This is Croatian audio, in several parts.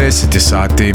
10 sati.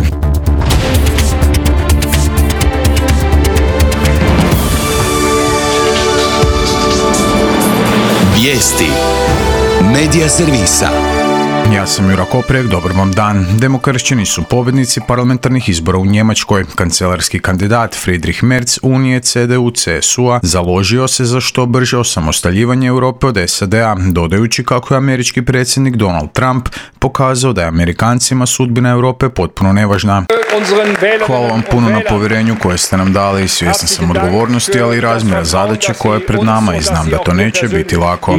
Vijesti Medija servisa. Ja sam Jura Koprek, dobar vam dan. Demokršćani su pobjednici parlamentarnih izbora u Njemačkoj. Kancelarski kandidat Friedrich Merz Unije CDU-CSU-a založio se za što brže osamostaljivanje Europe od SAD-a, dodajući kako je američki predsjednik Donald Trump pokazao da je Amerikancima sudbina Europe potpuno nevažna. Hvala vam puno na povjerenju koje ste nam dali, svjestan sam odgovornosti, ali i razmjera zadaće koje je pred nama i znam da to neće biti lako.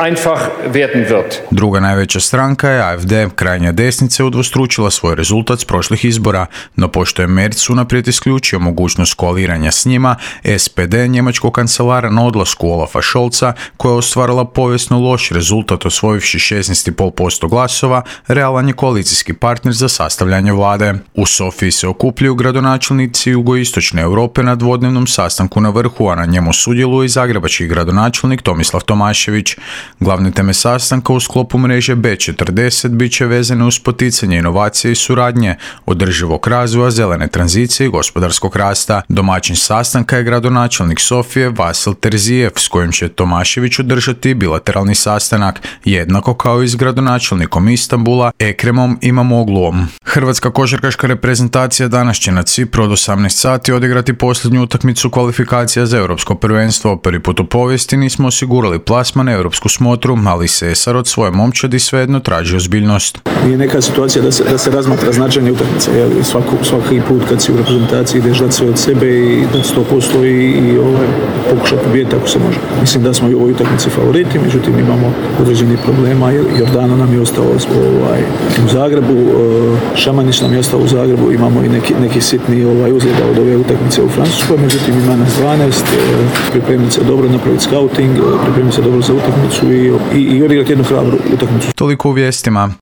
Druga najveća stranka je AfD. Krajnja desnica je udvostručila svoj rezultat s prošlih izbora, no pošto je Merz unaprijed isključio mogućnost koaliranja s njima, SPD njemačkog kancelara na odlasku Olafa Scholza, koja je ostvarila povijesno loš rezultat osvojivši 16,5% glasova, realan je koalicijski partner za sastavljanje vlade. U Sofiji se okupljaju gradonačelnici jugoistočne Europe na dvodnevnom sastanku na vrhu, a na njemu sudjeluje i zagrebački gradonačelnik Tomislav Tomašević. Glavne teme sastanka u sklopu mreže B40 bit će vezane uz poticanje inovacije i suradnje, održivog razvoja, zelene tranzicije i gospodarskog rasta. Domaćin sastanka je gradonačelnik Sofije Vasil Terzijev, s kojim će Tomašević održati bilateralni sastanak, jednako kao i s gradonačelnikom Istanbula Ekremom Imamogluom. Hrvatska košarkaška reprezentacija danas će na Cipru od 18 sati odigrati posljednju utakmicu kvalifikacija za europsko prvenstvo. Prvi put u povijesti nismo osigurali plasman na europsku smotru, ali Sesar od svoje momčadi svejedno traži ozbiljnost. Nije neka situacija da se razmatra značenje utakmice. Svaki put kad si u reprezentaciji ideš dati sve od sebe i dati 100% i pokušati pobijediti ako se može. Mislim da smo i u ovoj utakmici favoriti, međutim imamo određenih problema. Jordano nam je ostao u Zagrebu, Šamanić nam je ostao u Zagrebu, imamo i neki sitni uzljeda od ove utakmice u Francuskoj, međutim ima nas 12, pripremiti se dobro, napraviti scouting, pripremiti se dobro za utakmicu i odigrati jednu hrabru utakmicu. Toliko u vijestima.